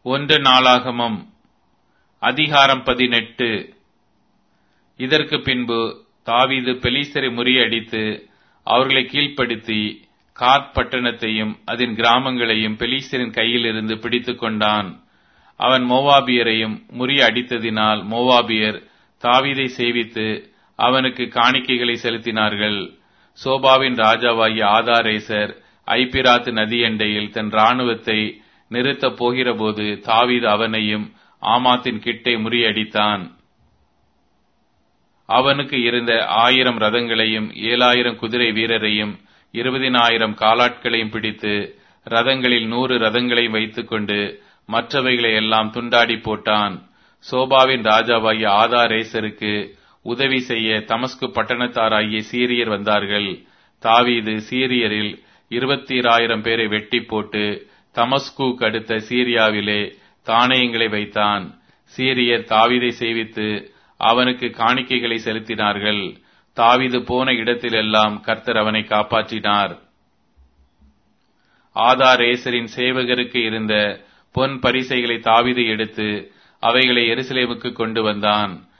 ஒன்று நாளாகமம் அதிகாரம் 18. இதற்கு பின்பு தாவீது பெலிஸ்தரை முறியடித்து அவர்களை கீழ்ப்படுத்தி காத் பட்டணத்தையும் அதன் கிராமங்களையும் பெலிஸ்தரின் கையிலிருந்து பிடித்துக் கொண்டான். அவன் மோவாபியரையும் முறியடித்ததினால் மோவாபியர் தாவீதை சேவித்து அவனுக்கு காணிக்கைகளை செலுத்தினார்கள். சோபாவின் ராஜாவாகிய ஆதாரேசர் ஐபிராத்து நதியண்டையில் தன் இராணுவத்தை நிறுத்தப் போகிறபோது தாவீது அவனையும் ஆமாத்தின் கிட்டே முறியடித்தான். அவனுக்கு இருந்த 1000 ரதங்களையும் 7000 குதிரை வீரரையும் 20,000 காலாட்களையும் பிடித்து ரதங்களில் 100 ரதங்களையும் வைத்துக் கொண்டு மற்றவைகளை எல்லாம் துண்டாடி போட்டான். சோபாவின் ராஜாவாகிய ஆதாரேசருக்கு உதவி செய்ய தமஸ்கு பட்டணத்தாராகிய சீரியர் வந்தார்கள். தாவீது சீரியரில் 20,000 பேரை வெட்டி போட்டு தமஸ்குக்கு அடுத்த சீரியாவிலே தானியங்களை வைத்தான். சீரியர் தாவீதை சேவித்து அவனுக்கு காணிக்கைகளை செலுத்தினார்கள். தாவீது போன இடத்திலெல்லாம் கர்த்தர் அவனை காப்பாற்றினார். ஆதாரேசரின் சேவகருக்கு இருந்த பொன் பரிசைகளை தாவீது எடுத்து அவைகளை எருசலேமுக்கு கொண்டு வந்தான்.